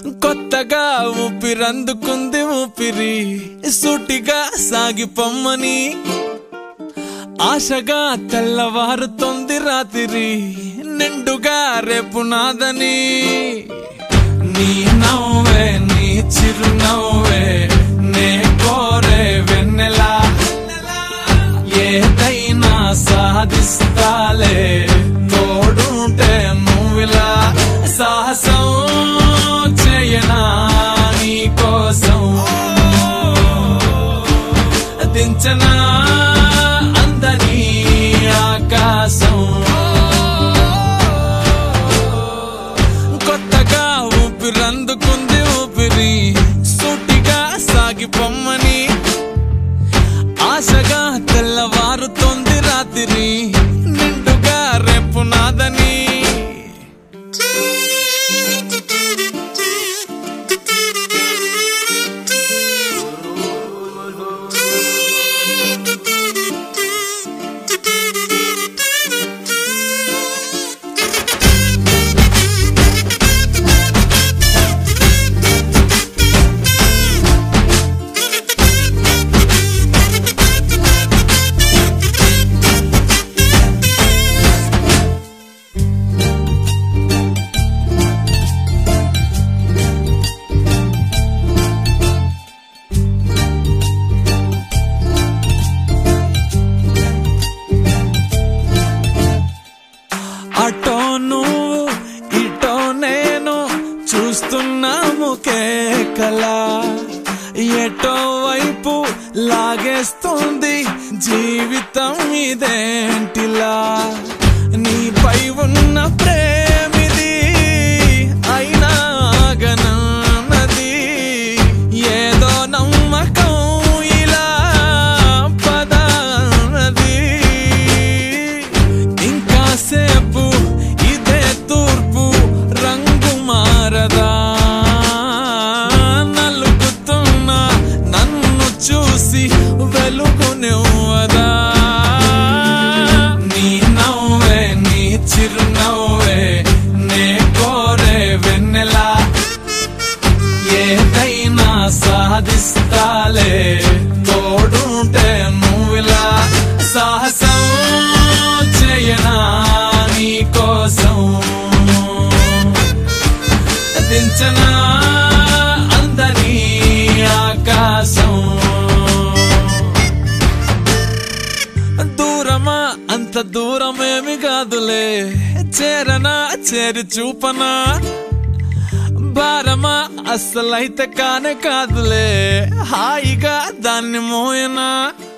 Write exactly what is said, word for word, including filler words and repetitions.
కొత్తగా ఊపిరందుకుంది ఊపిరి సూటిగా సాగిపొమ్మని ఆశగా తెల్లవారుతోంది రాత్రి నిండుగా రేపు నాదని నీ నవ్వే నీ చిరునవ్వే నే కోరే వెన్నెలా ఏదైనా సాధిస్తాలే తోడుంటే నువ్విలా సాహసం చేయనా నీ కోసం దించనా అందని ఆకాశం కొత్తగా ఊపిరందుకుంది ఊపిరి సూటిగా సాగిపొమ్మని ఆశగా తెల్లవారుతోంది రాత్రి నిండుగా రేపు నాదని అటో నువ్వు ఇటో నేను చూస్తున్నాము కేకలా ఎటో వైపు లాగేస్తుంది జీవితం ఇదేంటిలా నీపై ఉన్న ప్రేమిది అయినా ఆగనన్నది ఏదో నమ్మకం ఇలా పదన్నది ఇంకాసేపు ఇదే తూర్పు రంగు మారదా నలుగుతున్న నన్ను చూసి వెలుగునివ్వదా నీ నవ్వే నీ చిరునవ్వే నే కోరే వెన్నెలా ఏదైనా సాధిస్తాలే తోడుంటే నువ్విలా సాహసం చేయనా నీ కోసం దించనా అందని ఆకాశం దూరమా అంత దూరమేమి కాదులే చేరనా చేరి చూపనా భారమా అస్సలైతే కానే కాదులే హాయిగా దాన్ని మోయనా